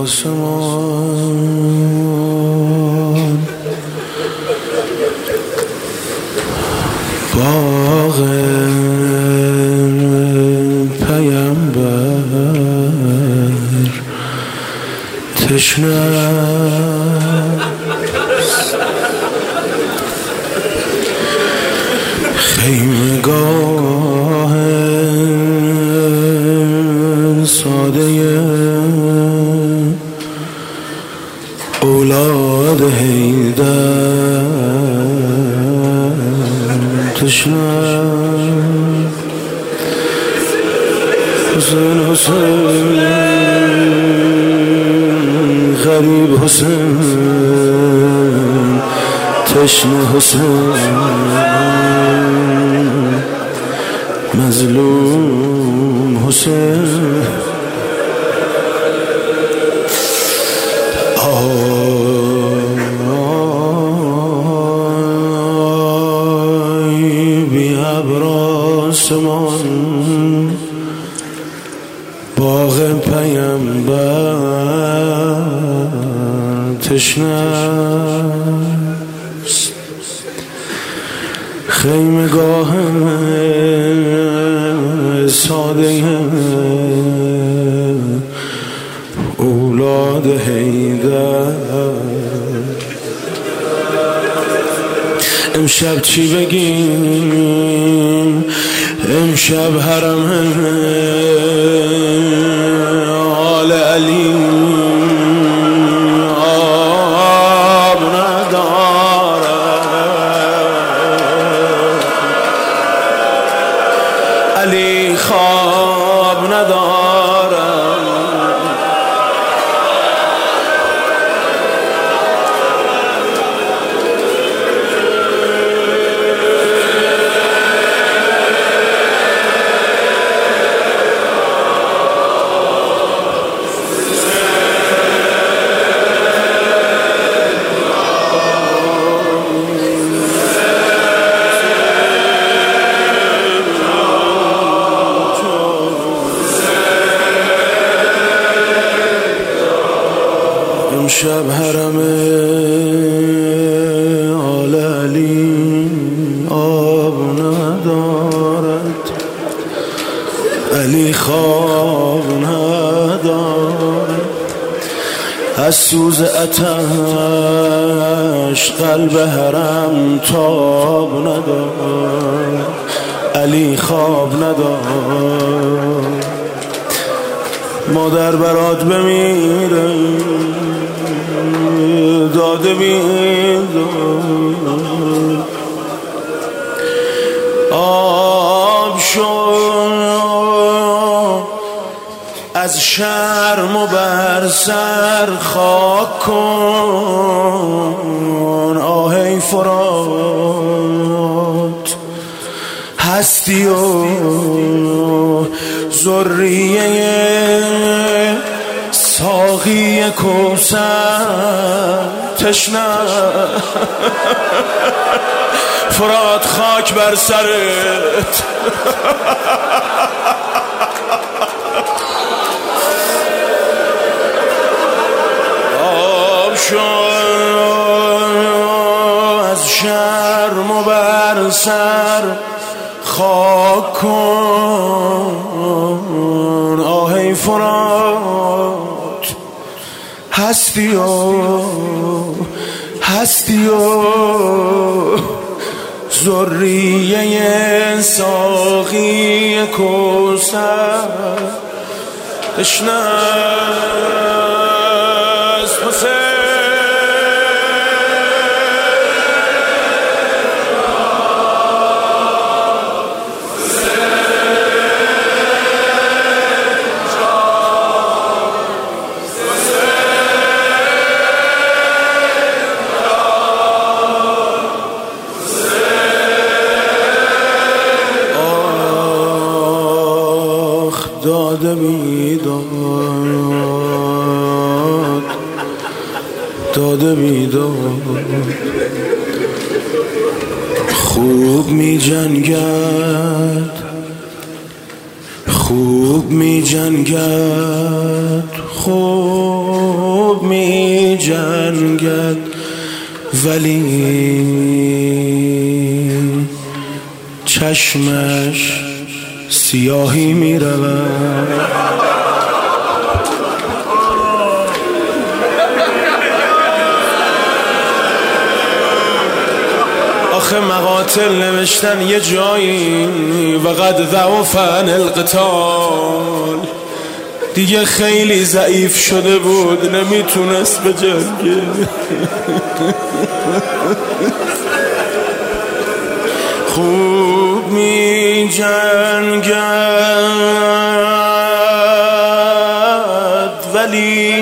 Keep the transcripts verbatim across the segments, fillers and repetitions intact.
آسمان باغ پیامبر تشنه خیمگاه ساده اولاد حیدر تشنه حسین حسین غریب حسین تشنه حسین مظلوم حسین آی بی ابر آسمان باغ پیامبر تشنه خیمگاه ساده اولاد حیدر امشب چی بگیم امشب حرم آل علی آب نداره علی خواب نداره امشب حرم آل علی آب ندارد علی خواب ندارد از سوز آتش قلب حرم تاب ندارد علی خواب ندارد مادر برات بمیره داده میداد آب شد از شرم و بر سر خاک کن آهی فرات هستی و ذریه ساقی کوثر تشنه فرات خاک بر سرت آب شد از شرم و بر سر خاک کن آهی فرات هستی و هستی و ذریه ساقی کوثر تشنه است حسین داده میداد داده میداد خوب می جنگد خوب می جنگد خوب می جنگد ولی چشمش سیاهی می رود. آخه مقاتل نوشتن یه جایی وقد ضعفن القتال، دیگه خیلی ضعیف شده بود نمیتونست به جنگه. خوب می جنگد ولی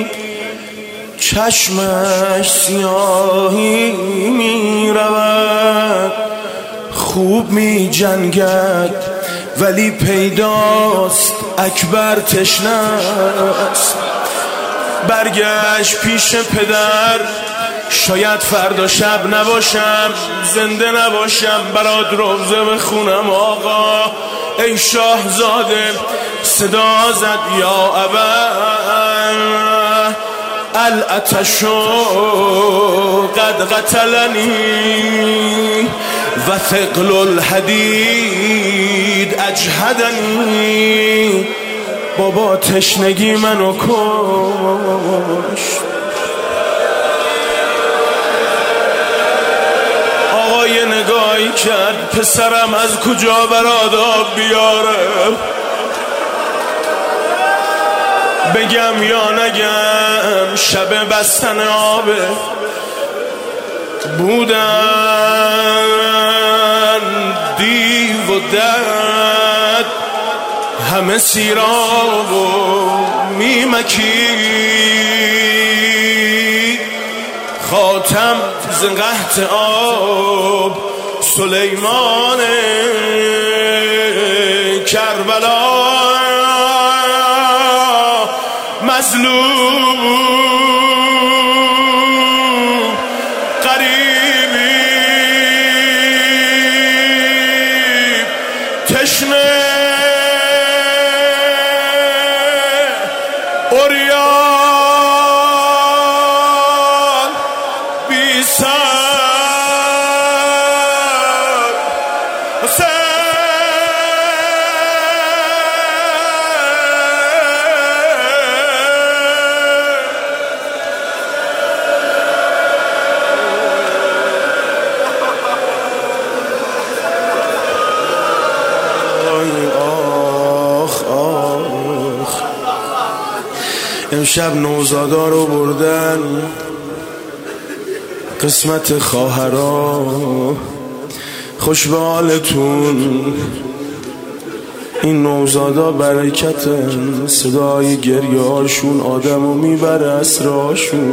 چشمش سیاهی می رود. خوب می جنگد ولی پیداست اکبر تشنه است. برگشت پیش پدر، شاید فردا شب نباشم، زنده نباشم، برات روزه بخونم آقا. ای شاهزاده صدا زد یا ابا العطش قد قتلنی و ثقل الحدید اجهدنی. بابا تشنگی منو کشت. آقا یه نگاهی کرد، پسرم از کجا برات آب بیاره؟ بگم یا نگم؟ شب بستن آبه بودن دیو و دد، همه سیراب و میمکید. خاتم ز قحط آب سلیمان کربلا مظلوم قریبی تشنه عریان بی سر امشب نوزادا رو بردن قسمت خواهرا. خوش به حالتون، این نوزادا برکتن، صدای گریهاشون آدمو میبره اسراشون.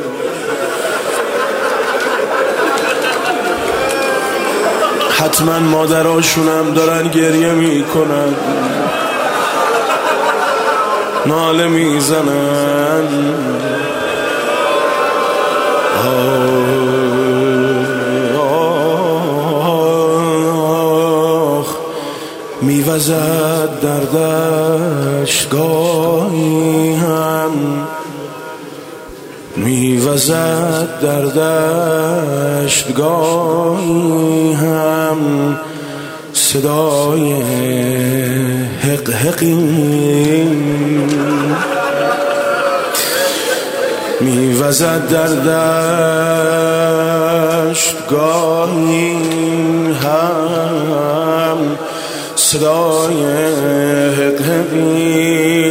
حتما مادراشونم دارن گریه میکنن، ناله میزنن. آخ میوزد دردش گاهی هم، میوزد دردش گاهی هم. صدای حق حقی میوزد در دشت گاهی هم. صدای حق حقی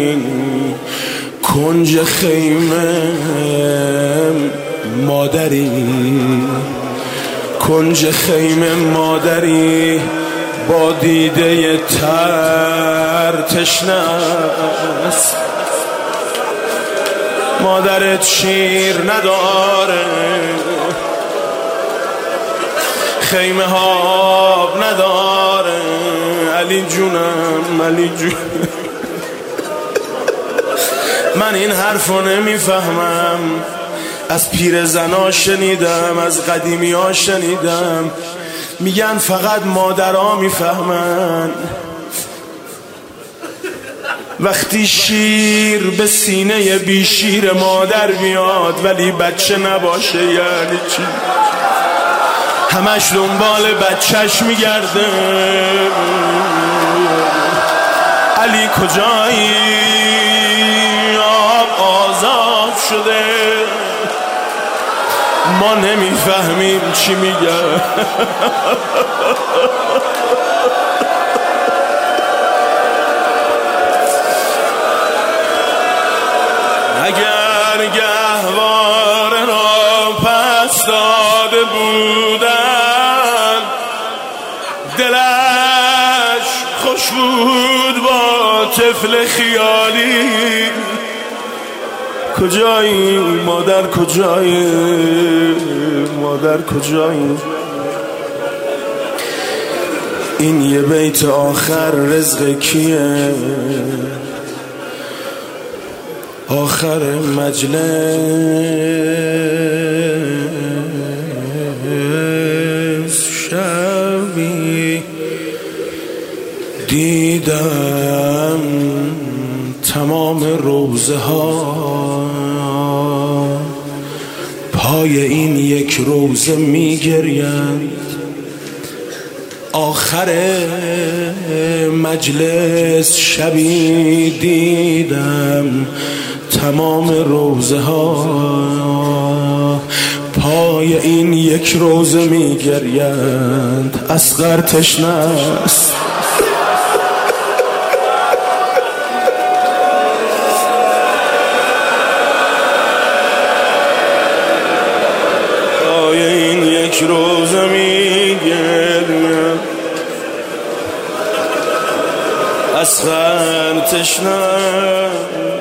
کنج خیمه مادری، کنج خیمه مادری با دیده تر تشنه است. مادرت شیر نداره، خیمه ها نداره. علی جونم علی جون، من این حرفو نمیفهمم. از پیر زنا شنیدم، از قدیمی ها شنیدم، میگن فقط مادرها میفهمن. وقتی شیر به سینه بی شیر مادر بیاد ولی بچه نباشه یعنی چی؟ همش دنبال بچهش میگرده. علی کجایی؟ آب آزاد شده، ما نمیفهمیم چی میگه. اگر گهواره را پس داده بودن دلش خوش بود با طفل خیالی. کجایی مادر کجایی؟ مادر کجایی؟ این یه بیت آخر رزق کیه؟ آخر مجلس شبی دیدم تمام روزه ها پای این یک روزه میگریند. آخر مجلس شبی دیدم تمام روزه ها پای این یک روزه میگریند. اصغر تشنه است پای این یک روزه میگریند. اصغر تشنه